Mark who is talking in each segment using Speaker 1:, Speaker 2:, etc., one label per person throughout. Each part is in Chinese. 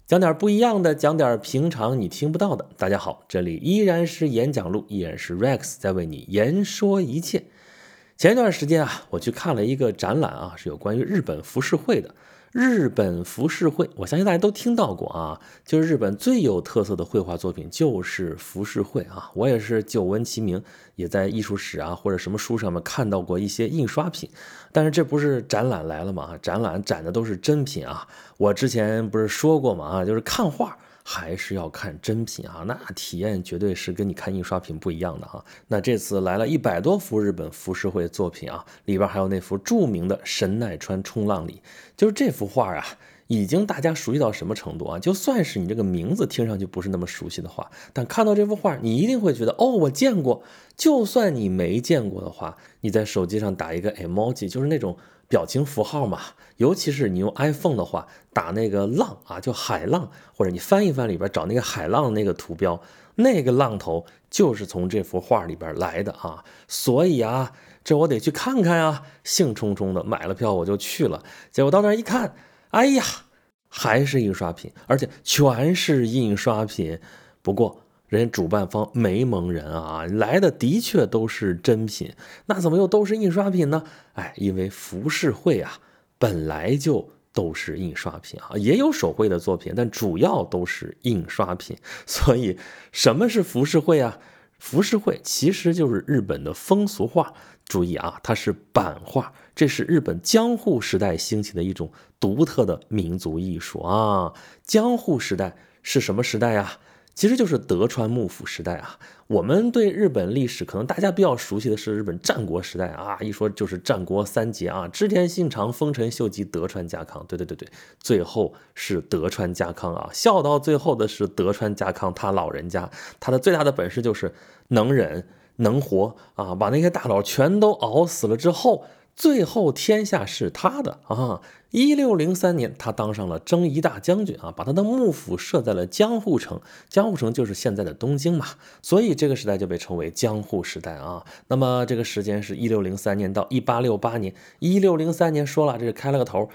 Speaker 1: 讲点不一样的，讲点平常你听不到的。大家好，这里依然是演讲录，依然是 Rex 在为你言说一切。前一段时间啊，我去看了一个展览啊，是有关于日本浮世绘的。日本浮世绘，我相信大家都听到过啊，就是日本最有特色的绘画作品就是浮世绘啊。我也是久闻其名，也在艺术史啊或者什么书上面看到过一些印刷品。但是这不是展览来了吗？展览展的都是真品啊。我之前不是说过吗？就是看画还是要看真品啊，那体验绝对是跟你看印刷品不一样的啊。那这次来了100多幅日本浮世绘作品啊，里边还有那幅著名的神奈川冲浪里，就是这幅画啊，已经大家熟悉到什么程度啊？就算是你这个名字听上去不是那么熟悉的话，但看到这幅画，你一定会觉得哦，我见过。就算你没见过的话，你在手机上打一个 emoji，就是那种表情符号嘛，尤其是你用 iPhone 的话，打那个浪啊，就海浪，或者你翻一翻里边找那个海浪那个图标，那个浪头就是从这幅画里边来的啊。所以啊，这我得去看看啊，兴冲冲的买了票我就去了。结果到那儿一看，哎呀，还是印刷品，而且全是印刷品。不过人家主办方没蒙人啊，来的的确都是真品，那怎么又都是印刷品呢？因为浮世绘啊，本来就都是印刷品啊，也有手绘的作品，但主要都是印刷品。所以什么是浮世绘啊？浮世绘其实就是日本的风俗画，注意啊，它是版画，这是日本江户时代兴起的一种独特的民族艺术啊。江户时代是什么时代呀？其实就是德川幕府时代啊。我们对日本历史可能大家比较熟悉的是日本战国时代啊，一说就是战国三杰啊，织田信长、丰臣秀吉、德川家康。对，最后是德川家康啊，笑到最后的是德川家康，他老人家，他的最大的本事就是能忍能活啊，把那些大佬全都熬死了之后，最后天下是他的啊。1603年，他当上了征夷大将军啊，把他的幕府设在了江户城，江户城就是现在的东京嘛，所以这个时代就被称为江户时代啊。那么这个时间是1603年到1868年，1603年说了，这是开了个头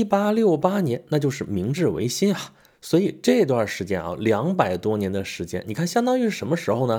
Speaker 1: ，1868年那就是明治维新啊。所以这段时间啊，200多年的时间，你看相当于是什么时候呢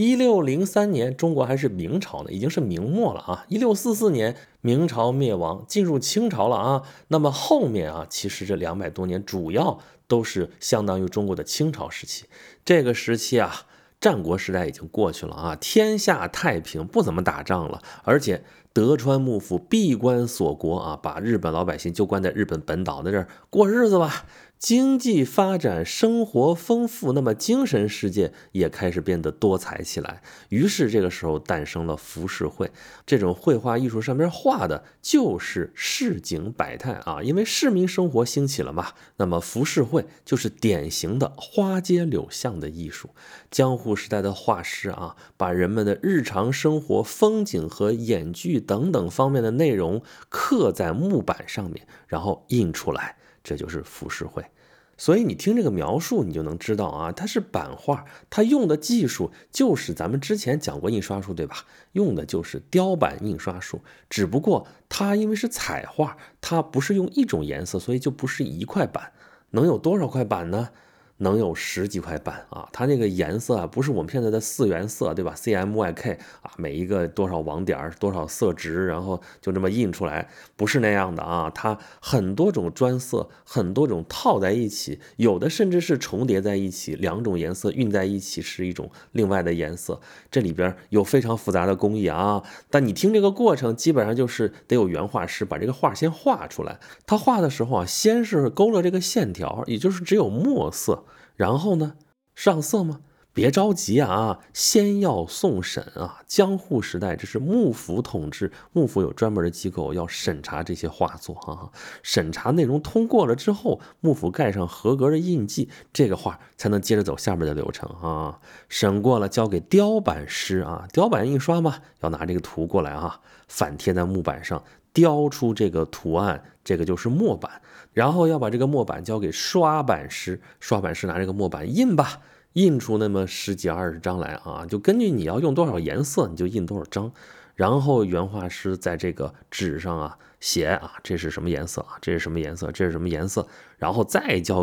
Speaker 1: ？1603年中国还是明朝呢，已经是明末了啊。1644年明朝灭亡，进入清朝了啊。那么后面啊，其实这200多年主要都是相当于中国的清朝时期。这个时期啊，战国时代已经过去了啊，天下太平，不怎么打仗了，而且德川幕府闭关锁国啊，把日本老百姓就关在日本本岛的这儿过日子吧。经济发展，生活丰富，那么精神世界也开始变得多彩起来。于是这个时候诞生了浮世绘，这种绘画艺术上面画的就是市井百态啊，因为市民生活兴起了嘛。那么浮世绘就是典型的花街柳巷的艺术。江户时代的画师啊，把人们的日常生活、风景和演剧等等方面的内容刻在木板上面，然后印出来。这就是浮世绘。所以你听这个描述，你就能知道啊，它是版画，它用的技术就是咱们之前讲过印刷术，对吧？用的就是雕版印刷术，只不过它因为是彩画，它不是用一种颜色，所以就不是一块板。能有多少块板呢？能有10几块板啊！它那个颜色啊，不是我们现在的4元色，对吧 ？CMYK 啊，每一个多少网点多少色值，然后就这么印出来，不是那样的啊！它很多种专色，很多种套在一起，有的甚至是重叠在一起，2种颜色晕在一起是一种另外的颜色。这里边有非常复杂的工艺啊！但你听这个过程，基本上就是得有原画师把这个画先画出来。他画的时候啊，先是勾勒这个线条，也就是只有墨色。然后呢，上色吗？别着急啊，先要送审啊。江户时代这是幕府统治，幕府有专门的机构要审查这些画作啊。审查内容通过了之后，幕府盖上合格的印记，这个画才能接着走下面的流程啊。审过了，交给雕版师啊。雕版印刷嘛，要拿这个图过来啊，反贴在木板上，雕出这个图案，这个就是墨版。然后要把这个墨版交给刷版师，刷版师拿这个墨板印吧，印出那么10几20张来啊，就根据你要用多少颜色，你就印多少张。然后原画师在这个纸上啊写啊，这是什么颜色啊，这是什么颜色，这是什么颜色，然后再交给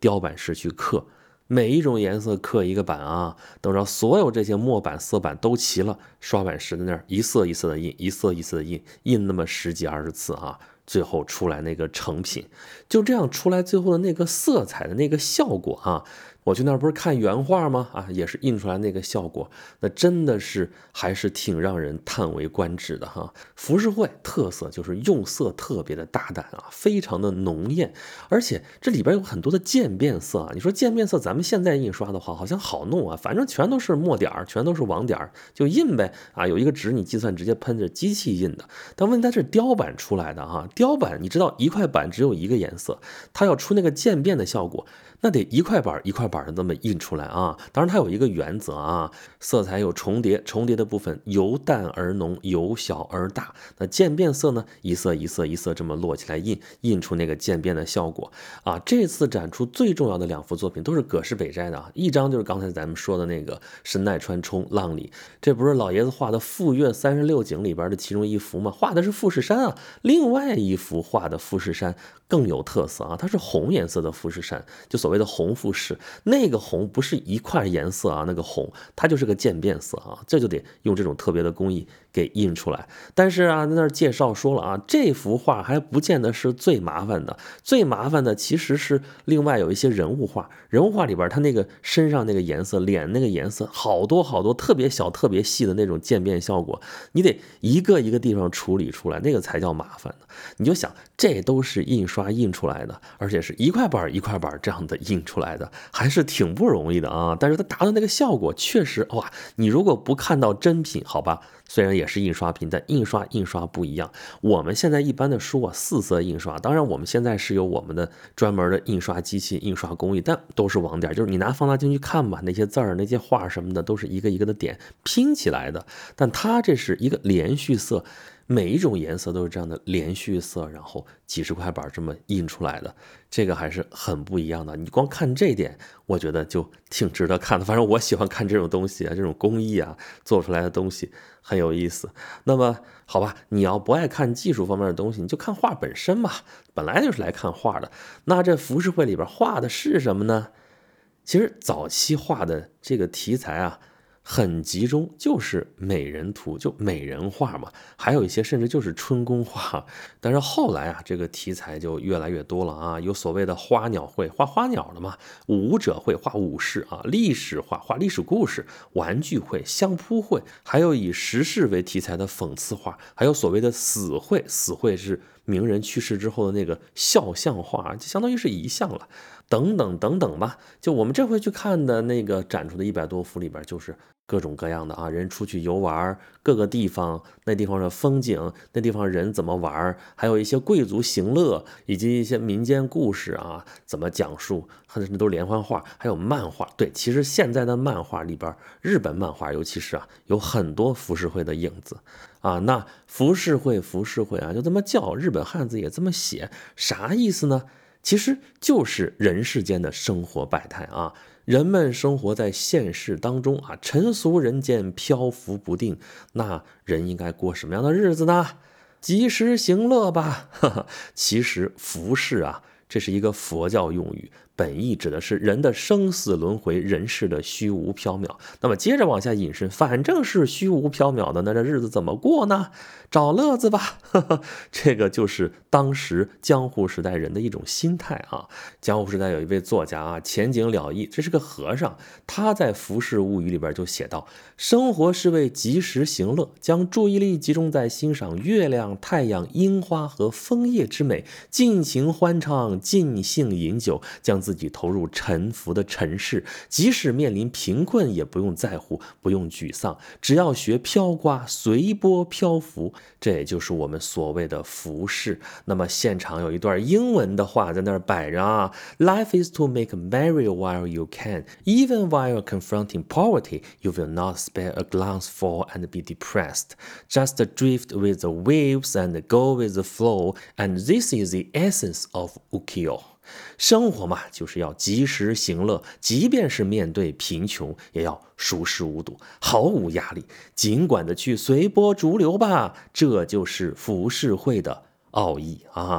Speaker 1: 雕版师去刻，每一种颜色刻一个版啊，等到所有这些墨版色版都齐了，刷版师在那儿一色一色的印，一色一色的印，印那么10几20次啊，最后出来那个成品，就这样出来最后的那个色彩的那个效果啊。我去那儿不是看原画吗？啊，也是印出来那个效果，那真的是还是挺让人叹为观止的哈。浮世绘特色就是用色特别的大胆啊，非常的浓艳，而且这里边有很多的渐变色啊。你说渐变色，咱们现在印刷的话好像好弄啊，反正全都是墨点儿，全都是网点儿，就印呗啊。有一个纸你计算直接喷着机器印的，但问题它是雕版出来的哈，雕版你知道一块板只有一个颜色，它要出那个渐变的效果，那得一块板一块板的这么印出来啊。当然它有一个原则啊，色彩有重叠，重叠的部分由淡而浓，由小而大。那渐变色呢，一色一色一色这么摞起来印，印出那个渐变的效果啊。这次展出最重要的2幅作品都是葛饰北斋的啊，一张就是刚才咱们说的那个神奈川冲浪里，这不是老爷子画的《富岳36景》里边的其中一幅吗？画的是富士山啊。另外一幅画的富士山更有特色啊，它是红颜色的富士山，就所谓的红富士。那个红不是一块颜色啊，那个红它就是个渐变色啊，这就得用这种特别的工艺给印出来。但是啊，在那儿介绍说了啊，这幅画还不见得是最麻烦的，最麻烦的其实是另外有一些人物画，人物画里边它那个身上那个颜色，脸那个颜色，好多好多特别小特别细的那种渐变效果，你得一个一个地方处理出来，那个才叫麻烦呢。你就想，这都是印刷印出来的，而且是一块板一块板这样的印出来的，还是挺不容易的啊。但是它达到那个效果确实哇，你如果不看到真品，好吧，虽然也是印刷品，但印刷不一样。我们现在一般的书啊，4色印刷，当然我们现在是有我们的专门的印刷机器、印刷工艺，但都是网点，就是你拿放大镜去看吧，那些字儿、那些画什么的，都是一个一个的点拼起来的。但它这是一个连续色，每一种颜色都是这样的连续色，然后几十块板这么印出来的，这个还是很不一样的。你光看这点，我觉得就挺值得看的。反正我喜欢看这种东西啊，这种工艺啊做出来的东西很有意思。那么好吧，你要不爱看技术方面的东西，你就看画本身嘛，本来就是来看画的。那这浮世绘里边画的是什么呢？其实早期画的这个题材啊，很集中，就是美人图，就美人画嘛，还有一些甚至就是春宫画。但是后来啊，这个题材就越来越多了啊，有所谓的花鸟绘，画花鸟的嘛；武者绘，画武士啊；历史画，画历史故事；玩具绘、相扑绘，还有以时事为题材的讽刺画，还有所谓的死绘，死绘是名人去世之后的那个肖像画，就相当于是遗像了。等等等等吧，就我们这回去看的那个展出的100多幅里边，就是各种各样的啊，人出去游玩，各个地方，那地方的风景，那地方人怎么玩，还有一些贵族行乐，以及一些民间故事啊，怎么讲述，甚至都是连环画，还有漫画。对，其实现在的漫画里边，日本漫画尤其是啊，有很多浮世绘的影子啊。那浮世绘啊，就这么叫，日本汉字也这么写，啥意思呢？其实就是人世间的生活百态啊，人们生活在现实当中啊，尘俗人间漂浮不定，那人应该过什么样的日子呢？及时行乐吧。其实浮世啊，这是一个佛教用语，本意指的是人的生死轮回，人世的虚无缥缈。那么接着往下引申，反正是虚无缥缈的，那这日子怎么过呢？找乐子吧。这个就是当时江户时代人的一种心态啊。江户时代有一位作家啊，前景了义，这是个和尚，他在《浮世物语》里边就写道：生活是为及时行乐，将注意力集中在欣赏月亮、太阳、樱花和枫叶之美，尽情欢唱，尽兴饮酒，将自己投入沉浮的尘世，即使面临贫困也不用在乎，不用沮丧，只要学飘刮，随波漂浮。这也就是我们所谓的浮世。那么现场有一段英文的话在那儿摆着啊 ，Life is to make merry while you can, even while confronting poverty, you will not spare a glance for and be depressed. Just drift with the waves and go with the flow, and this is the essence of ukiyo.生活嘛，就是要及时行乐，即便是面对贫穷，也要熟视无睹，毫无压力，尽管的去随波逐流吧。这就是浮世绘的奥义啊！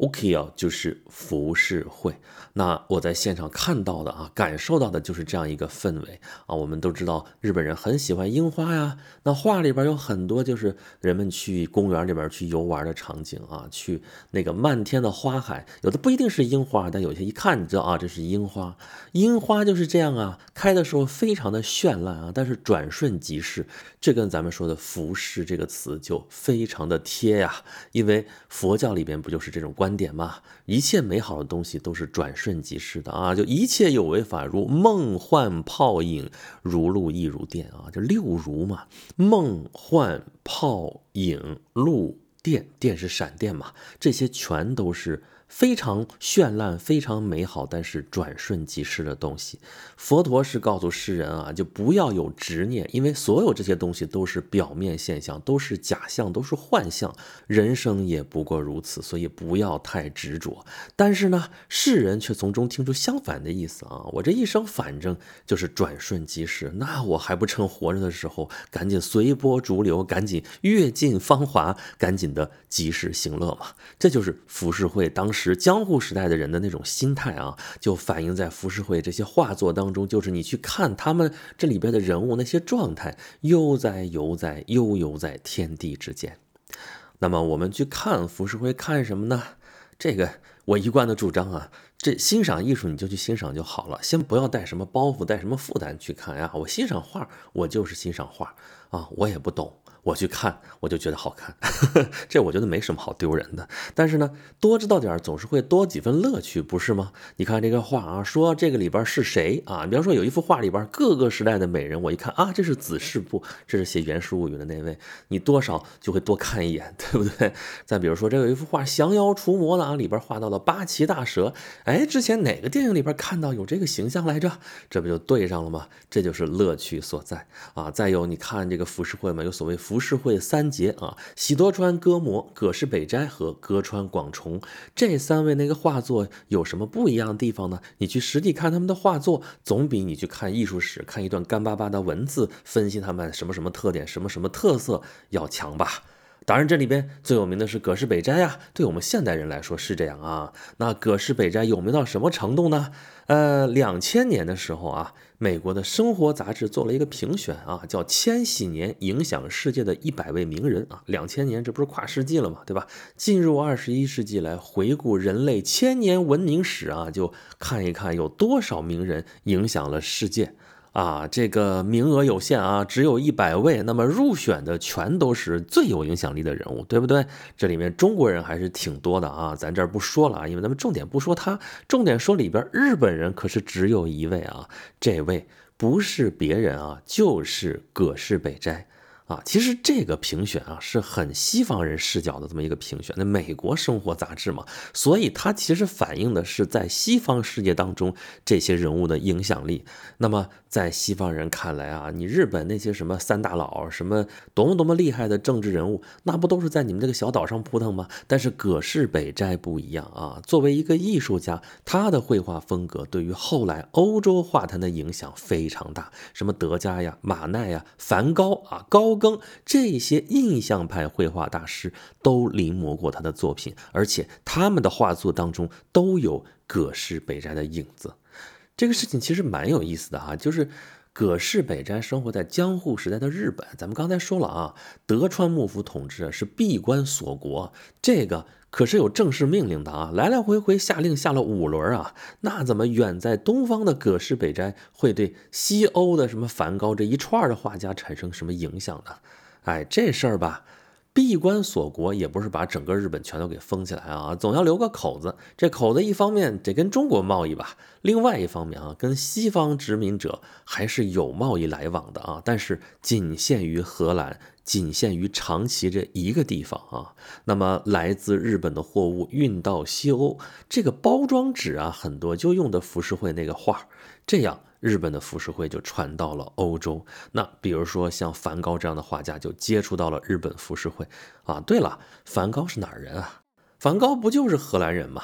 Speaker 1: OK 啊，就是浮世绘。那我在现场看到的啊，感受到的就是这样一个氛围啊。我们都知道日本人很喜欢樱花呀，那画里边有很多就是人们去公园里边去游玩的场景啊，去那个漫天的花海，有的不一定是樱花，但有些一看你知道啊，这是樱花。樱花就是这样啊，开的时候非常的绚烂啊，但是转瞬即逝，这跟咱们说的浮世这个词就非常的贴呀。因为佛教里边不就是这种观点吗？一切美好的东西都是转瞬即逝的啊，就一切有为法如梦幻泡影，如露亦如电啊，就六如嘛，梦幻泡影露电，电是闪电嘛，这些全都是非常绚烂、非常美好，但是转瞬即逝的东西。佛陀是告诉世人啊，就不要有执念，因为所有这些东西都是表面现象，都是假象，都是幻象，人生也不过如此，所以不要太执着。但是呢，世人却从中听出相反的意思啊，我这一生反正就是转瞬即逝，那我还不趁活着的时候赶紧随波逐流，赶紧阅尽芳华，赶紧的及时行乐嘛。这就是浮世绘当时江户时代的人的那种心态啊，就反映在浮世绘这些画作当中，就是你去看他们这里边的人物那些状态，悠哉悠哉，悠游在天地之间。那么我们去看浮世绘看什么呢？这个我一贯的主张啊，这欣赏艺术你就去欣赏就好了，先不要带什么包袱，带什么负担去看呀。我欣赏画，我就是欣赏画啊，我也不懂，我去看我就觉得好看，这我觉得没什么好丢人的。但是呢，多知道点总是会多几分乐趣，不是吗？你看这个画啊，说这个里边是谁啊？比方说有一幅画里边各个时代的美人，我一看啊，这是子氏部，这是写《源氏物语》的那位，你多少就会多看一眼，对不对？再比如说这有一幅画降妖除魔的啊，里边画到了八岐大蛇，哎，之前哪个电影里边看到有这个形象来着？这不就对上了吗？这就是乐趣所在啊！再有你看这个浮世绘嘛，有所谓浮世绘三杰啊，喜多川歌摩、葛饰北斋和歌川广重这三位那个画作有什么不一样的地方呢？你去实地看他们的画作，总比你去看艺术史看一段干巴巴的文字分析他们什么什么特点、什么什么特色要强吧。当然，这里边最有名的是葛饰北斋啊，对我们现代人来说是这样啊。那葛饰北斋有名到什么程度呢？2000年的时候啊，美国的生活杂志做了一个评选啊，叫千禧年影响世界的100位名人啊。2000年这不是跨世纪了嘛，对吧？进入21世纪来回顾人类1000年文明史啊，就看一看有多少名人影响了世界。啊，这个名额有限啊，只有100位，那么入选的全都是最有影响力的人物，对不对？这里面中国人还是挺多的啊，咱这儿不说了啊，因为咱们重点不说他，重点说里边日本人可是只有一位啊，这位不是别人啊，就是葛饰北斋。啊，其实这个评选啊是很西方人视角的这么一个评选，那美国生活杂志嘛，所以它其实反映的是在西方世界当中这些人物的影响力。那么在西方人看来啊，你日本那些什么三大佬，什么多么多么厉害的政治人物，那不都是在你们这个小岛上扑腾吗？但是葛饰北斋不一样啊，作为一个艺术家，他的绘画风格对于后来欧洲画坛的影响非常大，什么德加呀、马奈呀、梵高啊、高更这些印象派绘画大师都临摹过他的作品，而且他们的画作当中都有葛饰北斋的影子。这个事情其实蛮有意思的啊，就是葛饰北斋生活在江户时代的日本，咱们刚才说了啊，德川幕府统治是闭关锁国，这个可是有正式命令的啊，来来回回下令下了5轮啊，那怎么远在东方的葛饰北斋会对西欧的什么梵高这一串的画家产生什么影响呢？哎，这事儿吧，闭关锁国也不是把整个日本全都给封起来啊，总要留个口子。这口子一方面得跟中国贸易吧，另外一方面啊，跟西方殖民者还是有贸易来往的啊，但是仅限于荷兰，仅限于长崎这一个地方啊。那么来自日本的货物运到西欧，这个包装纸啊，很多就用的浮世绘那个画，这样日本的浮世绘就传到了欧洲。那比如说像梵高这样的画家就接触到了日本浮世绘啊。对了，梵高是哪儿人啊？梵高不就是荷兰人吗？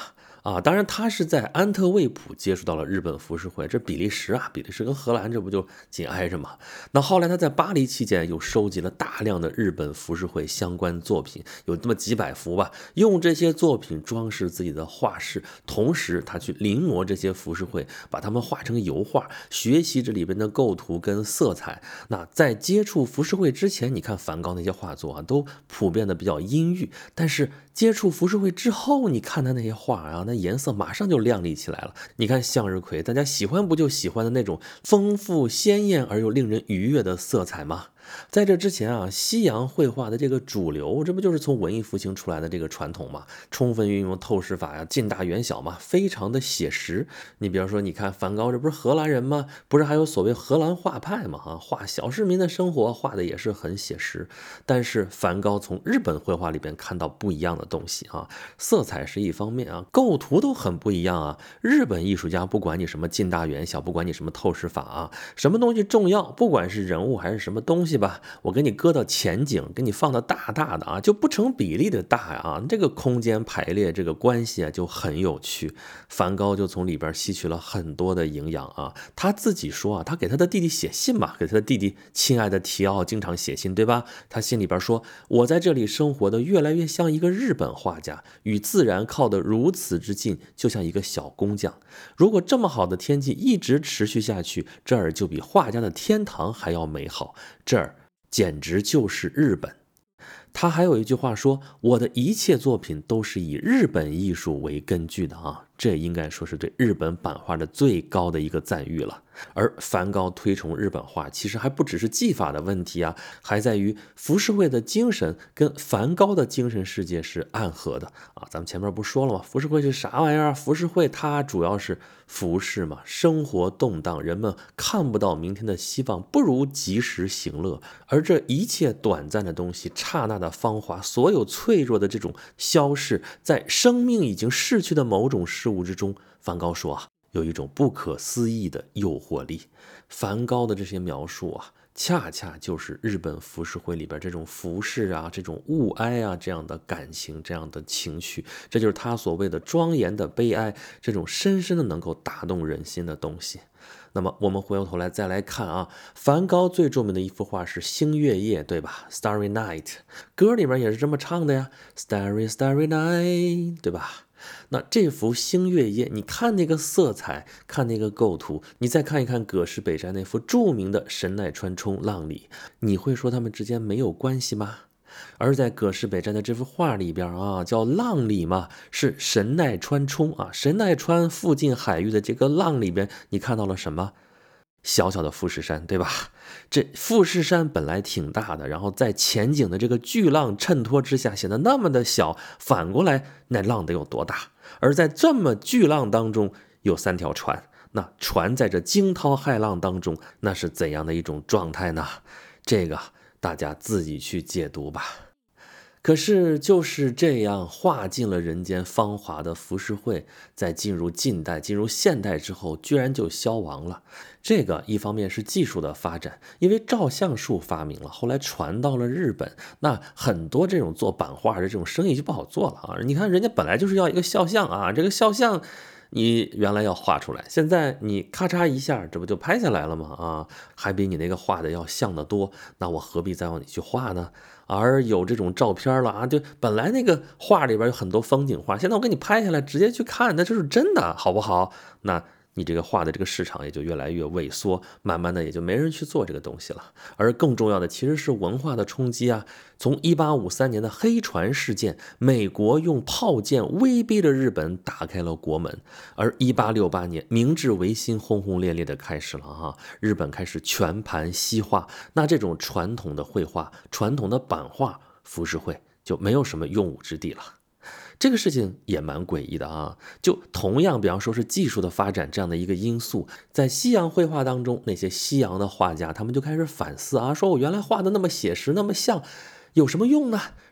Speaker 1: 啊。当然，他是在安特卫普接触到了日本浮世绘，这比利时啊，比利时跟荷兰这不就紧挨着吗？那后来他在巴黎期间又收集了大量的日本浮世绘相关作品，有这么几百幅吧，用这些作品装饰自己的画室，同时他去临摹这些浮世绘，把它们画成油画，学习这里边的构图跟色彩。那在接触浮世绘之前，你看梵高那些画作啊，都普遍的比较阴郁，但是接触浮世绘之后，你看他那些画啊，那颜色马上就亮丽起来了。你看向日葵，大家喜欢不就喜欢的那种丰富鲜艳而又令人愉悦的色彩吗？在这之前啊，西洋绘画的这个主流，这不就是从文艺复兴出来的这个传统嘛？充分运用透视法呀，近大远小嘛，非常的写实。你比方说，你看梵高，这不是荷兰人吗？不是还有所谓荷兰画派嘛？画小市民的生活，画的也是很写实。但是梵高从日本绘画里边看到不一样的东西啊，色彩是一方面啊，构图都很不一样啊。日本艺术家不管你什么近大远小，不管你什么透视法啊，什么东西重要，不管是人物还是什么东西吧，我给你搁到前景，给你放到大大的啊，就不成比例的大呀啊，这个空间排列这个关系啊就很有趣。梵高就从里边吸取了很多的营养啊，他自己说啊，他给他的弟弟写信嘛，给他的弟弟亲爱的提奥经常写信，对吧？他信里边说，我在这里生活的越来越像一个日本画家，与自然靠得如此之近，就像一个小工匠。如果这么好的天气一直持续下去，这儿就比画家的天堂还要美好，这儿简直就是日本。他还有一句话说，我的一切作品都是以日本艺术为根据的啊，这应该说是对日本版画的最高的一个赞誉了。而梵高推崇日本画，其实还不只是技法的问题啊，还在于浮世绘的精神跟梵高的精神世界是暗合的啊。咱们前面不说了吗？浮世绘是啥玩意儿啊？浮世绘它主要是服饰嘛，生活动荡，人们看不到明天的希望，不如及时行乐。而这一切短暂的东西，刹那的芳华，所有脆弱的这种消逝，在生命已经逝去的某种事物之中，梵高说啊，有一种不可思议的诱惑力。梵高的这些描述啊，恰恰就是日本浮世绘里边这种服饰啊，这种物哀啊，这样的感情，这样的情绪，这就是他所谓的庄严的悲哀，这种深深的能够打动人心的东西。那么我们回过头来再来看啊，梵高最著名的一幅画是星月夜，对吧？ Starry Night， 歌里面也是这么唱的呀， Starry Starry Night， 对吧？那这幅星月夜，你看那个色彩，看那个构图，你再看一看葛饰北斋那幅著名的神奈川冲浪里，你会说他们之间没有关系吗？而在葛饰北斋的这幅画里边啊，叫浪里嘛，是神奈川冲啊，神奈川附近海域的这个浪里边，你看到了什么？小小的富士山，对吧？这富士山本来挺大的，然后在前景的这个巨浪衬托之下显得那么的小，反过来那浪得有多大？而在这么巨浪当中有3条船，那船在这惊涛骇浪当中，那是怎样的一种状态呢？这个大家自己去解读吧。可是就是这样画尽了人间芳华的浮世绘，在进入近代、进入现代之后，居然就消亡了。这个一方面是技术的发展，因为照相术发明了，后来传到了日本，那很多这种做版画的这种生意就不好做了啊。你看人家本来就是要一个肖像啊，这个肖像你原来要画出来，现在你咔嚓一下，这不就拍下来了吗？啊，还比你那个画的要像得多，那我何必再让你去画呢？而有这种照片了啊，就本来那个画里边有很多风景画，现在我给你拍下来，直接去看，那就是真的，好不好？那你这个画的这个市场也就越来越萎缩，慢慢的也就没人去做这个东西了。而更重要的其实是文化的冲击啊！从1853年的黑船事件，美国用炮舰威逼着日本打开了国门，而1868年明治维新轰轰烈烈的开始了啊！日本开始全盘西化，那这种传统的绘画、传统的版画、浮世绘就没有什么用武之地了。这个事情也蛮诡异的啊！就同样，比方说是技术的发展这样的一个因素，在西洋绘画当中，那些西洋的画家他们就开始反思啊，说我原来画的那么写实，那么像，有什么用呢？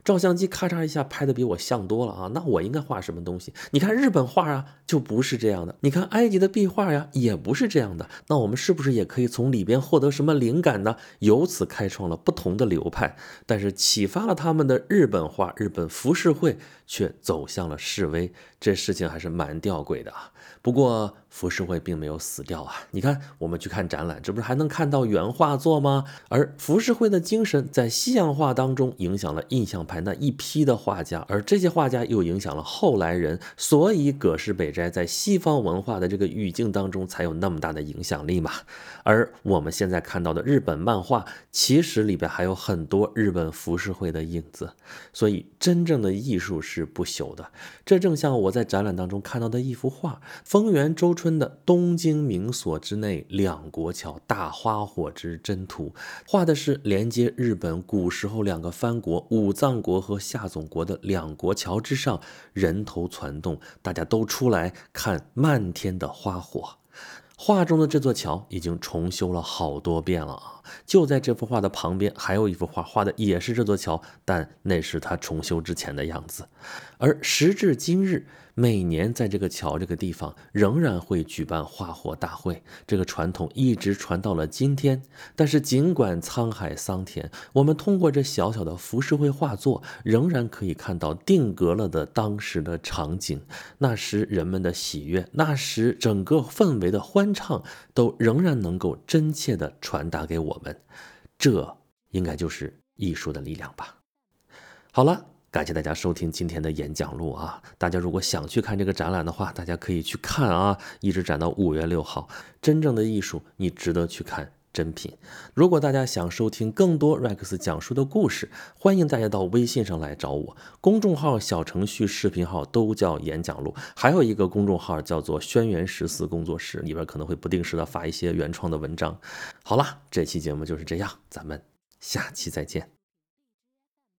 Speaker 1: 照相机咔嚓一下拍的比我像多了啊，那我应该画什么东西？你看日本画啊，就不是这样的，你看埃及的壁画呀，也不是这样的，那我们是不是也可以从里边获得什么灵感呢？由此开创了不同的流派，但是启发了他们的日本画、日本浮世绘却走向了式微，这事情还是蛮吊诡的啊。不过浮世绘并没有死掉啊，你看我们去看展览，这不是还能看到原画作吗？而浮世绘的精神在西洋画当中影响了印象派那一批的画家，而这些画家又影响了后来人，所以葛饰北斋在西方文化的这个语境当中才有那么大的影响力嘛。而我们现在看到的日本漫画，其实里边还有很多日本浮世绘的影子，所以真正的艺术是不朽的。这正像我在展览当中看到的一幅画，丰原周春的东京名所之内两国桥大花火之真图，画的是连接日本古时候两个藩国武藏国和下总国的两国桥之上，人头攒动，大家都出来看漫天的花火。画中的这座桥已经重修了好多遍了啊！就在这幅画的旁边，还有一幅画，画的也是这座桥，但那是它重修之前的样子。而时至今日，每年在这个桥这个地方仍然会举办花火大会，这个传统一直传到了今天。但是尽管沧海桑田，我们通过这小小的浮世绘画作，仍然可以看到定格了的当时的场景，那时人们的喜悦，那时整个氛围的欢畅，都仍然能够真切地传达给我们。这应该就是艺术的力量吧。好了，感谢大家收听今天的演讲录啊！大家如果想去看这个展览的话，大家可以去看啊，一直展到5月6号。真正的艺术，你值得去看真品。如果大家想收听更多 Rex 讲述的故事，欢迎大家到微信上来找我，公众号、小程序、视频号都叫演讲录，还有一个公众号叫做轩辕14工作室，里边可能会不定时的发一些原创的文章。好了，这期节目就是这样，咱们下期再见。